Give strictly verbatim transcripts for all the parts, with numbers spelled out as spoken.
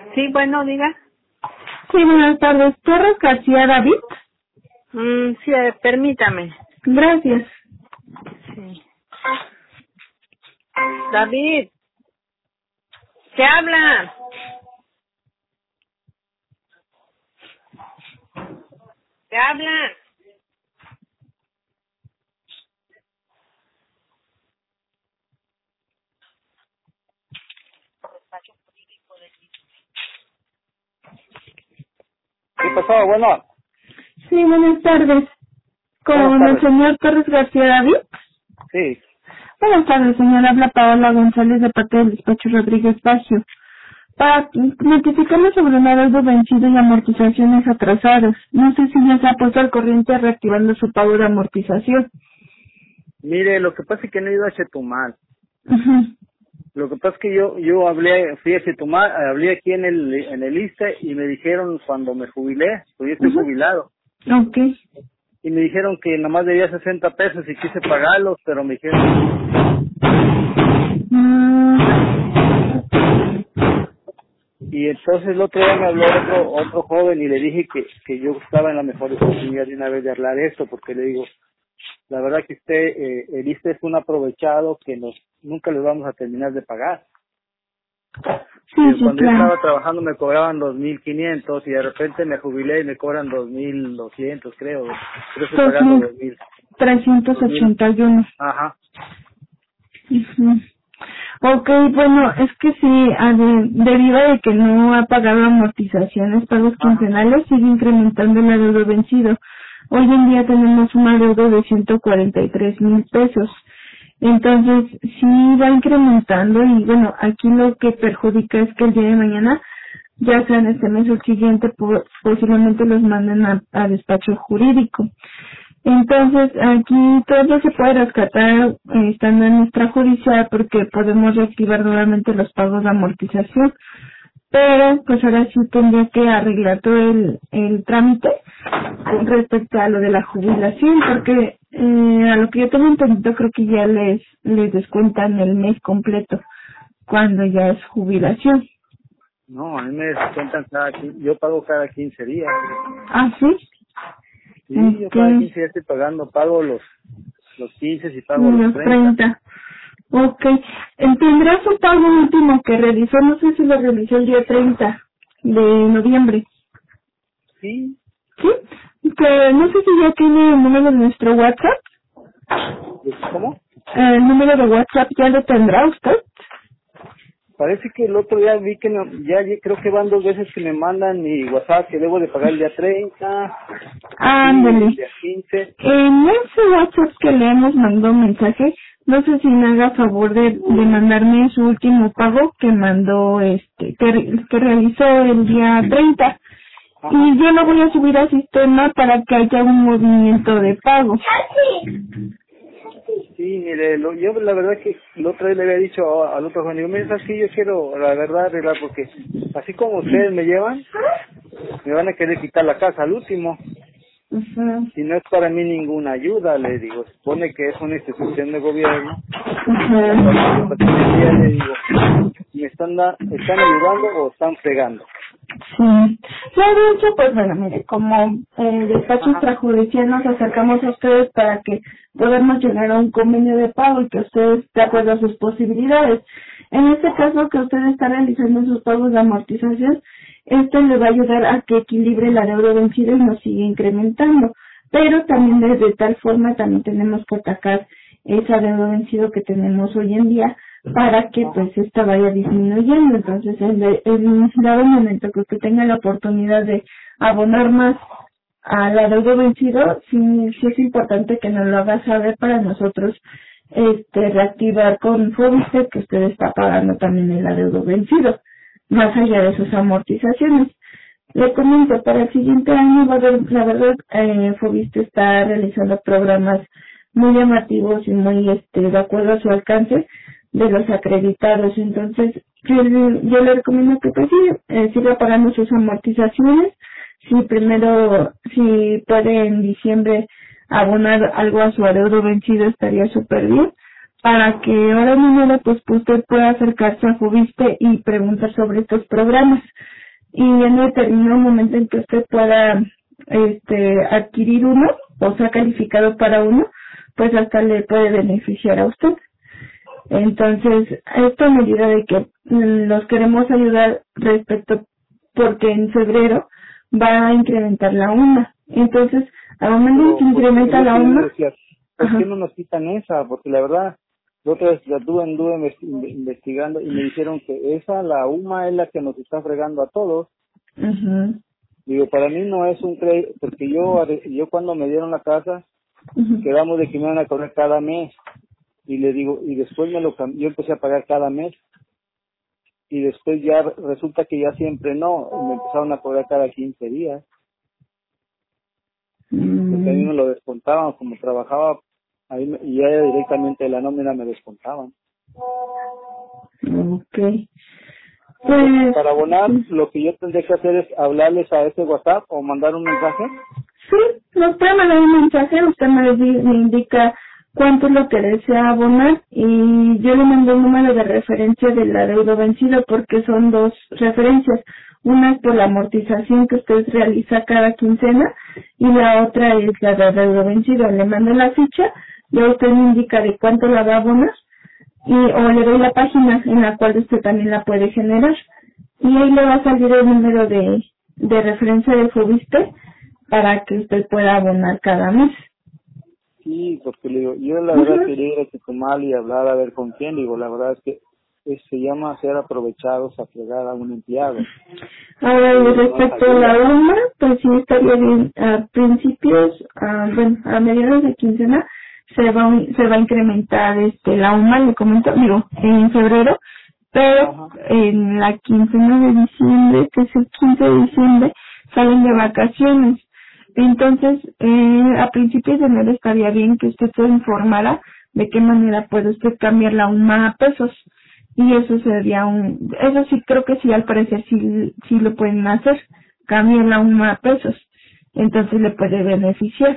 Sí, bueno, diga. Sí, buenas tardes. ¿Torres García David? Mm, sí, eh, permítame. Gracias. Sí. David, ¿qué habla? ¿Qué habla? ¿Qué pasó? Bueno, Sí, buenas tardes. buenas ¿Con el tardes. señor Torres García David? Sí. Buenas tardes, señor. Habla Paola González de parte del despacho Rodríguez Pacio. Para notificarle sobre un adeudo vencido y amortizaciones atrasadas. No sé si ya se ha puesto al corriente reactivando su pago de amortización. Mire, lo que pasa es que no he ido a Chetumal. Ujú. Lo que pasa es que yo yo hablé, fui a Chetumal, hablé aquí en el en el I S S S E y me dijeron cuando me jubilé, pues yo estoy Ujú. jubilado, Ok. y me dijeron que nada más debía sesenta pesos y quise pagarlos, pero me dijeron, Mm, y entonces el otro día me habló otro otro joven y le dije que, que yo estaba en la mejor oportunidad de una vez de hablar esto, porque le digo, la verdad que usted, eh, el I S S S E es un aprovechado que nos nunca les vamos a terminar de pagar. sí, Eh, sí, Cuando yo claro. estaba trabajando me cobraban dos mil quinientos y de repente me jubilé y me cobran dos mil doscientos, creo. Yo estoy Dos pagando mil dos mil. trescientos dos mil. ochenta y uno. Ajá. Ujú. Ok, bueno, es que sí, a de- debido a que no ha pagado amortizaciones, pagos Ajá. quincenales, sigue incrementando el adeudo vencido. Hoy en día tenemos un adeudo de ciento cuarenta y tres mil pesos. Entonces, sí va incrementando y bueno, aquí lo que perjudica es que el día de mañana, ya sea en este mes o el siguiente, po- posiblemente los manden a, a despacho jurídico. Entonces, aquí todo se puede rescatar eh, estando en nuestra judicial porque podemos reactivar nuevamente los pagos de amortización, pero pues ahora sí tendría que arreglar todo el, el trámite con respecto a lo de la jubilación, porque eh, a lo que yo tengo entendido creo que ya les, les descuentan el mes completo cuando ya es jubilación. No, a mí me descuentan cada quince, yo pago cada quince días. ¿Ah, sí? Sí, yo cada Ok. quince días estoy pagando, pago los los quince y pago los Los treinta. treinta. Ok. ¿Tendrá su pago último que realizó? No sé si lo realizó el día treinta de noviembre. Sí. ¿Sí? Que no sé si ya tiene el número de nuestro WhatsApp. ¿Cómo? El número de WhatsApp ya lo tendrá usted. Parece que el otro día vi que no, ya ya creo que van dos veces que me mandan mi WhatsApp que debo de pagar el día treinta y el Ándale. día quince. En ese WhatsApp que le hemos mandado un mensaje, no sé si me haga favor de, de mandarme su último pago que mandó, este, que, re- que realizó el día treinta. Ajá. Y yo lo voy a subir al sistema para que haya un movimiento de pago. Sí, mire, lo, yo la verdad que el otro día le había dicho a- al otro joven, digo, mira, ¿sabes qué? Yo quiero la verdad arreglar porque así como ustedes me llevan, me van a querer quitar la casa al último. Ujú, Y no es para mí ninguna ayuda, le digo, se supone que es una institución de gobierno, la cual yo ujú. pertenecía, le digo, ¿me están, da- están ayudando o están fregando? Sí. Ya de hecho, pues bueno, mire, como el despacho Ajá, extrajudicial nos acercamos a ustedes para que podamos llegar a un convenio de pago y que ustedes, de acuerdo a sus posibilidades. En este caso que usted está realizando sus pagos de amortización, esto le va a ayudar a que equilibre la deuda vencida y no siga incrementando. Pero también de, de tal forma también tenemos que atacar esa deuda vencido que tenemos hoy en día para que ajá. pues esta vaya disminuyendo. Entonces en, de- en un dado momento que usted tenga la oportunidad de abonar más a la deuda vencido, sí, sí es importante que nos lo haga saber para nosotros este reactivar con Fobiste que usted está pagando también el adeudo vencido, más allá de sus amortizaciones. Le comento, para el siguiente año va a haber, la verdad, eh, Fobiste está realizando programas muy llamativos y muy este de acuerdo a su alcance de los acreditados. Entonces, yo, le- yo le recomiendo que pues sí, eh, siga pagando sus amortizaciones. Si primero, si puede en diciembre abonar algo a su adeudo vencido, estaría súper bien para que ahora mismo pues usted pueda acercarse a Fobiste y preguntar sobre estos programas. y en determinado momento en que usted pueda este adquirir uno o sea calificado para uno, pues hasta le puede beneficiar a usted. Entonces, esto a medida de que los queremos ayudar respecto, porque en febrero va a incrementar la UMA. Entonces, al momento que incrementa la UMA, ¿por qué no nos quitan esa? Porque la verdad, la otra vez la tuve, anduve investi- investigando y me dijeron que esa, la UMA, es la que nos está fregando a todos. uh-huh. Digo, para mí no es un crédito, porque yo yo cuando me dieron la casa, Uh-huh. quedamos de que me iban a cobrar cada mes. Y le digo, y después me lo cam- yo empecé a pagar cada mes. Y después ya resulta que ya siempre no, me empezaron a cobrar cada quince días. Mm. Porque a mí me lo descontaban, como trabajaba ahí me- y ya directamente de la nómina me descontaban. Okay. Pues, para abonar, lo que yo tendré que hacer es hablarles a ese WhatsApp o mandar un mensaje. Sí, nos puede mandar un mensaje, usted me, di- me indica cuánto es lo que desea abonar y yo le mando un número de referencia del adeudo vencido porque son dos referencias. Una es por la amortización que usted realiza cada quincena y la otra es la de adeudo vencido. Le mando la ficha y usted me indica de cuánto la va a abonar y o le doy la página en la cual usted también la puede generar y ahí le va a salir el número de, de referencia del Fobiste para que usted pueda abonar cada mes. Sí, porque le digo, yo la verdad quería ir a Chetumal y hablar a ver con quién. Digo, la verdad es que es, se llama ser aprovechados a fregar a un empleado. Ahora, y respecto a la UMA, pues sí estaría bien. A principios, a, bueno, a mediados de quincena se va a- se va a incrementar este la UMA, le comento, digo, en febrero, pero Ajá. en la quincena de diciembre, que es el quince de diciembre, salen de vacaciones. Entonces, eh, a principios de enero estaría bien que usted se informara de qué manera puede usted cambiar la UMA a pesos. Y eso sería un, eso sí creo que sí, al parecer sí, sí lo pueden hacer, cambiar la UMA a pesos. Entonces le puede beneficiar.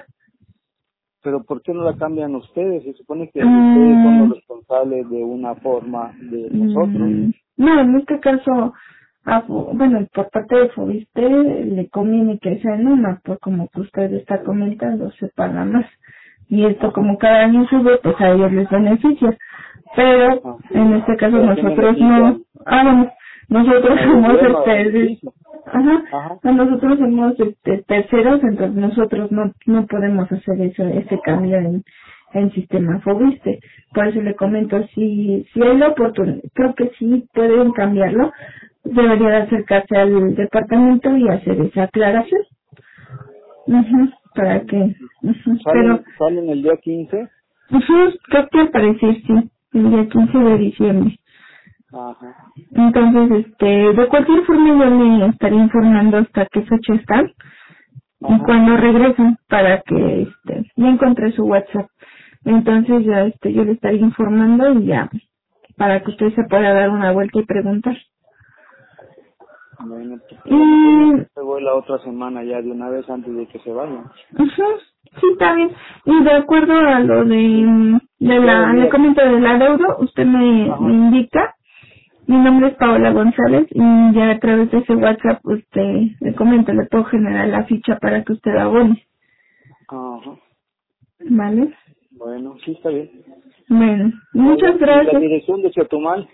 Pero ¿por qué no la cambian ustedes? Se supone que Mm. ustedes son los responsables de una forma de nosotros. Mm, No, en este caso, a, Fo- bueno, por parte de Fobiste le conviene que sea en UMA, pues como que usted está comentando, se paga más. Y esto como cada año sube, pues a ellos les beneficia. Pero Ah. en este caso ¿Pero a quién nosotros beneficia? no, ah bueno, nosotros Al somos gobierno, al este, beneficio. ajá, Ajá. nosotros somos este terceros, entonces nosotros no no podemos hacer eso, ese cambio en en sistema Fobiste. Por eso le comento, si si hay la oportunidad, creo que sí pueden cambiarlo, debería de acercarse al departamento y hacer esa aclaración. Ujú, para que, ujú, pero, ¿Salen, ¿Salen el día quince? ujú, creo que al parecer sí, el día quince de diciembre. Ajá. Entonces, este, de cualquier forma yo le estaré informando hasta qué fecha están y Ajá. cuando regresan para que, este, ya encontré su WhatsApp. Entonces ya, este, yo le estaré informando y ya, para que usted se pueda dar una vuelta y preguntar. Bueno, pues, Y, me voy la otra semana ya de una vez antes de que se vayan. ujú, sí, está bien. Y de acuerdo a lo de, de la, le comento del adeudo, usted me, me indica. Mi nombre es Paola González y ya a través de ese WhatsApp usted le comento, le puedo generar la ficha para que usted abone. Ajá. ¿Vale? Bueno, sí, está bien. Bueno, muchas Oiga, ¿y gracias. la dirección de Chetumal?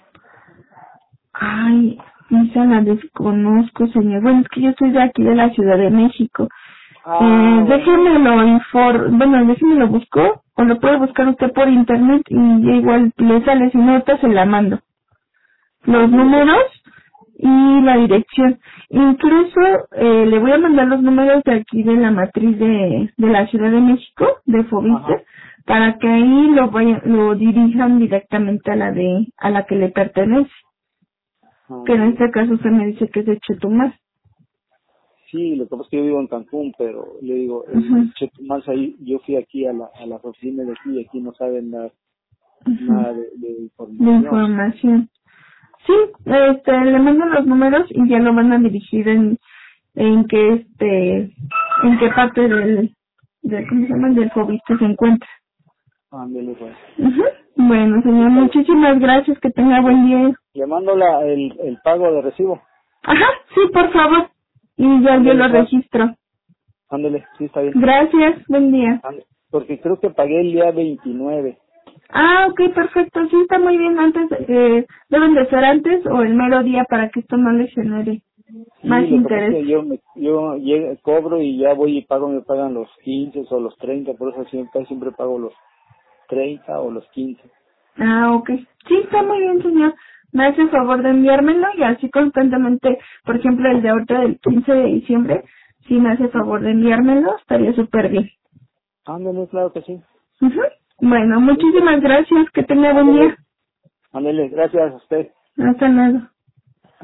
Ay, esa la desconozco, señor. Bueno, es que yo soy de aquí, de la Ciudad de México. Ah, eh, bueno. déjemelo infor... Bueno, déjemelo busco, o lo puede buscar usted por internet y ya igual le sale, si no, ahorita se la mando. Los números y la dirección. Incluso eh, le voy a mandar los números de aquí de la matriz de, de la Ciudad de México, de Fobiste, Ajá. para que ahí lo vaya, lo dirijan directamente a la de a la que le pertenece. Ajá. Que en este caso usted me dice que es de Chetumal. Sí, lo que pasa es que yo vivo en Cancún, pero le digo, en Ujú, Chetumal, ahí, yo fui aquí a la, a las oficinas de aquí y aquí no saben dar ujú. nada de, de De información. información. Sí, este, le mando los números y ya lo van a dirigir en, en qué este, en qué parte del, de, ¿cómo se llama? Del Fobiste se encuentra. Ándele, pues. Ujú. Bueno, señor, muchísimas gracias, que tenga buen día. Le mando la, el, el pago de recibo. Ajá, sí, por favor. Y ya yo lo registro. Ándale, sí, está bien. Gracias, buen día. Ándale, porque creo que pagué el día veintinueve. Ah, ok, perfecto. Sí, está muy bien. Antes, eh, deben de ser antes o el mero día para que esto no le genere Sí, más lo que pasa es interés. que yo, me, yo llego, cobro y ya voy y pago, me pagan los quince o los treinta, por eso siempre, siempre pago los treinta o los quince. Ah, ok. Sí, está muy bien, señor. Me hace el favor de enviármelo y así constantemente, por ejemplo, el de ahorita del quince de diciembre, si me hace favor de enviármelo, estaría súper bien. Ándale, claro que sí. Ujú. Bueno, muchísimas gracias. Que tenga buen Ándale, día. ándale, gracias a usted. Hasta luego.